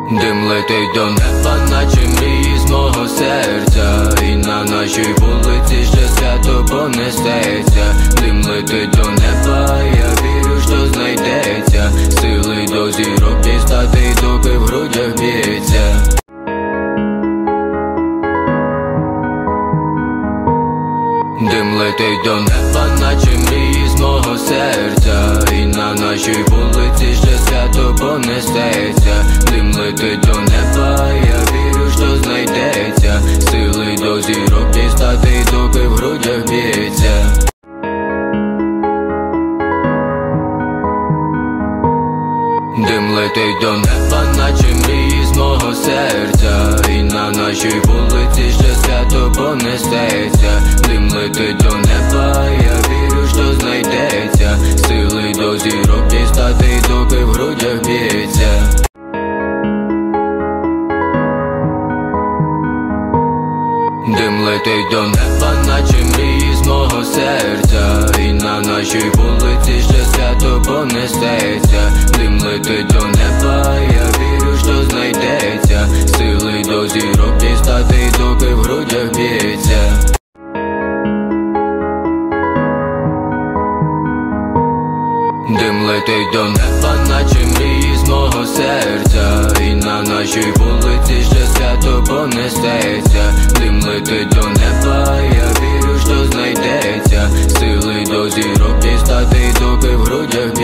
Дим летить до неба, наче мрії з мого серця, і на нашій вулиці ще свято понесеться. Дим летить до неба, я вірю, що знайдеться сили до зірок дістати, доки в грудях б'ється. Дим летить до неба, наче мрії з мого серця, і на нашій вулиці ще свято понесеться. Дим летить до неба, я вірю, що знайдеться сили до зірок дістати, доки в грудях б'ється. Дим летить до неба, наче мрії з мого серця, і на нашій вулиці ще свято понесеться. Дим летить до неба, я вірю, що знайдеться сили до зірок дістати, доки в грудях б'ється. Дим летить до неба, наче мрії з мого серця, і на нашій вулиці ще свято понесеться. Дим летить до неба, я вірю, що знайдеться сили до зірок дістати, доки в грудях б'ється. Дим летить до неба, наче мрії з мого серця, і на нашій вулиці ще свято понесеться. Дим летить до неба, я вірю, що знайдеться сили до зірок дістати, доки в грудях